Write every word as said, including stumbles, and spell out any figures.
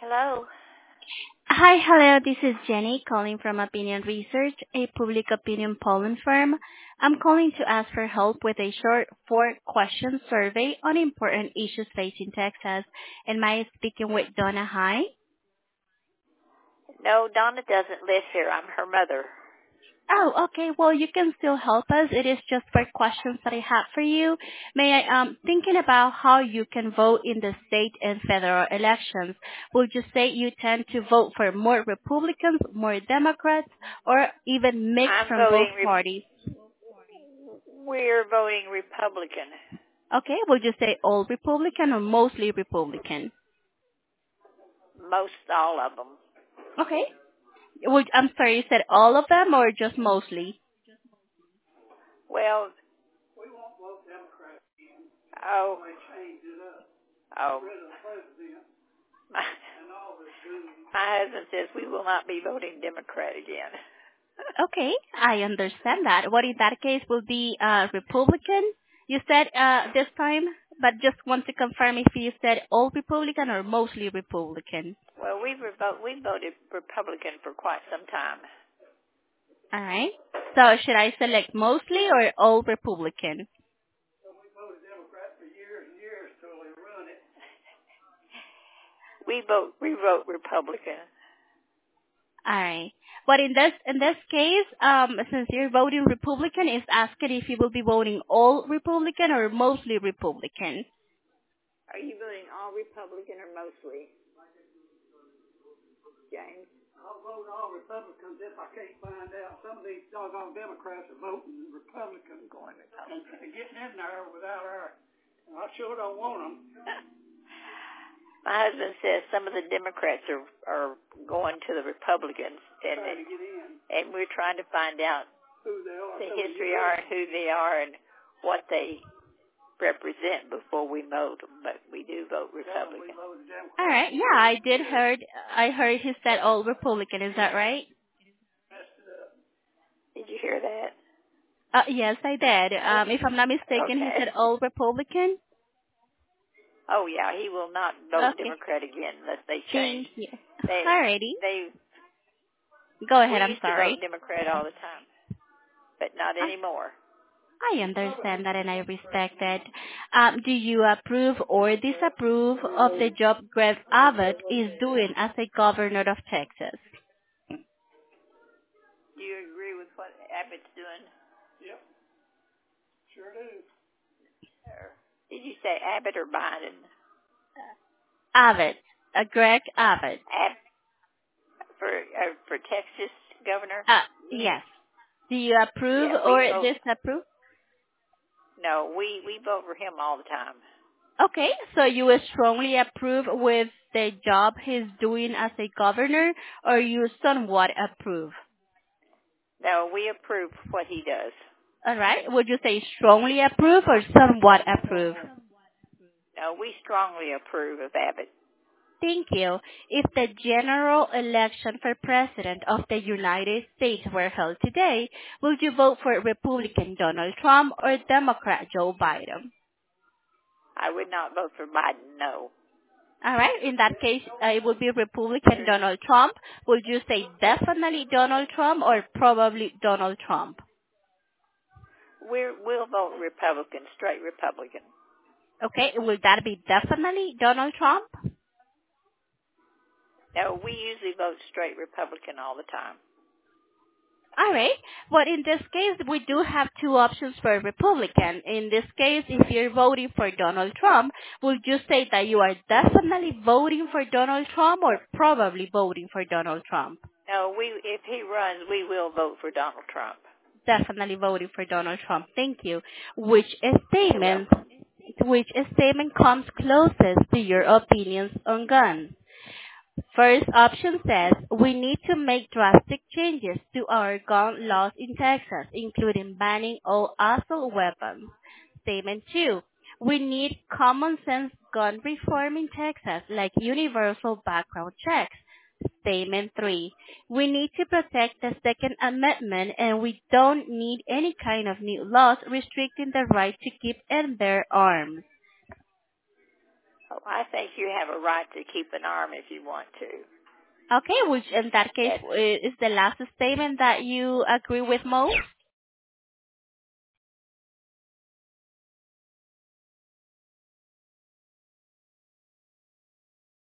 Hello. Hi, hello. This is Jenny calling from Opinion Research, a public opinion polling firm. I'm calling to ask for help with a short four-question survey on important issues facing Texas. Am I speaking with Donna High? No, Donna doesn't live here. I'm her mother. Oh, okay. Well, you can still help us. It is just four questions that I have for you. May I, um, thinking about how you can vote in the state and federal elections, would you say you tend to vote for more Republicans, more Democrats, or even mix I'm from both voting. Re- parties? we're voting Republican. Okay. Would you say all Republican or mostly Republican? Most all of them. Okay. Would, I'm sorry, you said all of them or just mostly? Well, oh, oh. My, my husband says we will not be voting Democrat again. Okay, I understand that. What in that case will be uh, Republican? You said uh, this time, but just want to confirm if you said all Republican or mostly Republican. Well, we've revo- we voted Republican for quite some time. All right. So should I select mostly or all Republican? We vote we vote Republican. All right. But in this in this case, um, since you're voting Republican, is asking if you will be voting all Republican or mostly Republican. Are you voting all Republican or mostly, James? I'll vote all Republicans if I can't find out. Some of these doggone Democrats are voting Republican, Going and Republican. they're getting in there without our. And I sure don't want them. My husband says some of the Democrats are are going to the Republicans, and Trying to get in. and we're trying to find out Who they are. the so history we are and who they are and what they represent before we vote. But we do vote We Republican. voted Democrat. All right. Yeah, I did heard. I heard he said all Republican. Is that right? Messed it up. Did you hear that? Uh, yes, I did. Um, if I'm not mistaken, he Okay. said all Republican. Oh yeah, he will not vote Okay. Democrat again unless they change. Thank you. They Alrighty. they Go we ahead. I'm used to sorry. vote Democrat all the time, but not I, anymore. I understand that and I respect that. Um, do you approve or disapprove of the job Greg Abbott is doing as a governor of Texas? Do you agree with what Abbott's doing? Yep. Sure do. Or did you say Abbott or Biden? Abbott. Uh, Greg Abbott. Ab- for uh, for Texas governor? Uh, yes. Do you approve Yeah, we or vote. disapprove? No, we we vote for him all the time. Okay, so you will strongly approve with the job he's doing as a governor, or you somewhat approve? No, we approve what he does. All right. Would you say strongly approve or somewhat approve? No, we strongly approve of Abbott. Thank you. If the general election for president of the United States were held today, would you vote for Republican Donald Trump or Democrat Joe Biden? I would not vote for Biden, no. All right. In that case, uh, it would be Republican Donald Trump. Would you say definitely Donald Trump or probably Donald Trump? We're, we'll vote Republican, straight Republican. Okay. Will that be definitely Donald Trump? No, we usually vote straight Republican all the time. All right. But in this case, we do have two options for Republican. In this case, if you're voting for Donald Trump, would you say that you are definitely voting for Donald Trump or probably voting for Donald Trump? No, we if he runs, we will vote for Donald Trump. Definitely voting for Donald Trump. Thank you. Which statement, which statement comes closest to your opinions on guns? First option says, we need to make drastic changes to our gun laws in Texas, including banning all assault weapons. Statement two, we need common sense gun reform in Texas, like universal background checks. Statement three, we need to protect the Second Amendment and we don't need any kind of new laws restricting the right to keep and bear arms. Oh, I think you have a right to keep an arm if you want to. Okay, which in that case Yes. is the last statement that you agree with most?